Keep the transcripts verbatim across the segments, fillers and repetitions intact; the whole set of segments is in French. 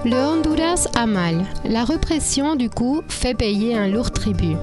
Le Honduras a mal. La répression du coup fait payer un lourd tribut.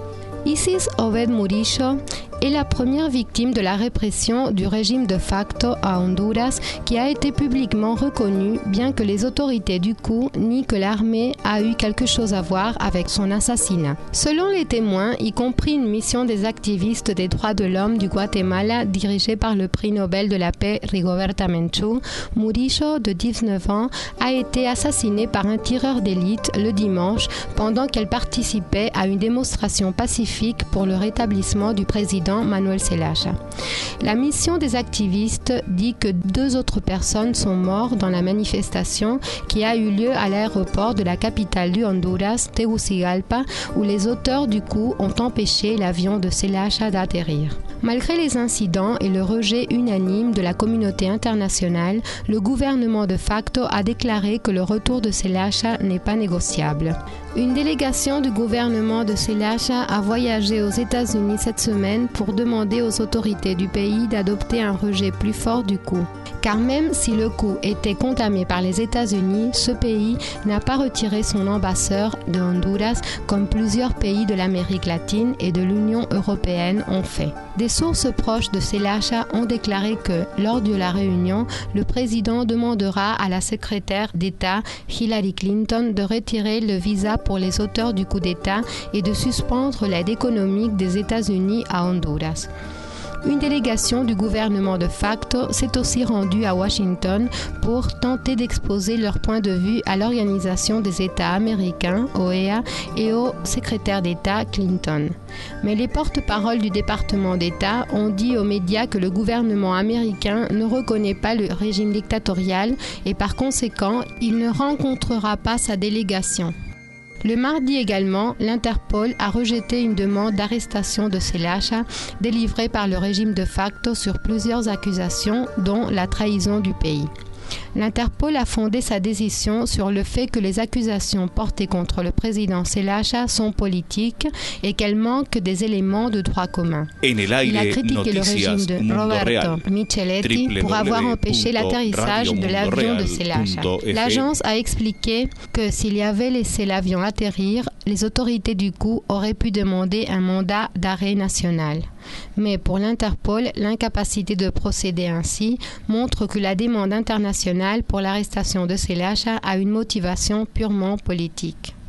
Isis Obed Murillo est la première victime de la répression du régime de facto à Honduras qui a été publiquement reconnue, bien que les autorités du coup nient que l'armée a eu quelque chose à voir avec son assassinat. Selon les témoins, y compris une mission des activistes des droits de l'homme du Guatemala dirigée par le prix Nobel de la paix Rigoberta Menchú, Murillo, de dix-neuf ans, a été assassinée par un tireur d'élite le dimanche pendant qu'elle participait à une démonstration pacifique pour le rétablissement du président Manuel Zelaya. La mission des activistes dit que deux autres personnes sont mortes dans la manifestation qui a eu lieu à l'aéroport de la capitale du Honduras, Tegucigalpa, où les auteurs du coup ont empêché l'avion de Zelaya d'atterrir. Malgré les incidents et le rejet unanime de la communauté internationale, le gouvernement de facto a déclaré que le retour de Zelaya n'est pas négociable. Une délégation du gouvernement de Zelaya a voyagé aux États-Unis cette semaine pour demander aux autorités du pays d'adopter un rejet plus fort du coup. Car même si le coup était condamné par les États-Unis, ce pays n'a pas retiré son ambassadeur de Honduras comme plusieurs pays de l'Amérique latine et de l'Union européenne ont fait. Des sources proches de Zelaya ont déclaré que, lors de la réunion, le président demandera à la secrétaire d'État Hillary Clinton de retirer le visa pour les auteurs du coup d'État et de suspendre l'aide économique des États-Unis à Honduras. Une délégation du gouvernement de facto s'est aussi rendue à Washington pour tenter d'exposer leur point de vue à l'Organisation des États américains, O E A, et au secrétaire d'État Clinton. Mais les porte-paroles du département d'État ont dit aux médias que le gouvernement américain ne reconnaît pas le régime dictatorial et par conséquent, il ne rencontrera pas sa délégation. Le mardi également, l'Interpol a rejeté une demande d'arrestation de Zelaya délivrée par le régime de facto sur plusieurs accusations, dont la trahison du pays. L'Interpol a fondé sa décision sur le fait que les accusations portées contre le président Zelaya sont politiques et qu'elles manquent des éléments de droit commun. Il a critiqué le régime de Roberto Micheletti pour avoir empêché l'atterrissage de l'avion de Zelaya. L'agence a expliqué que s'il y avait laissé l'avion atterrir, les autorités du coup auraient pu demander un mandat d'arrêt national. Mais pour l'Interpol, l'incapacité de procéder ainsi montre que la demande internationale pour l'arrestation de Zelaya a une motivation purement politique.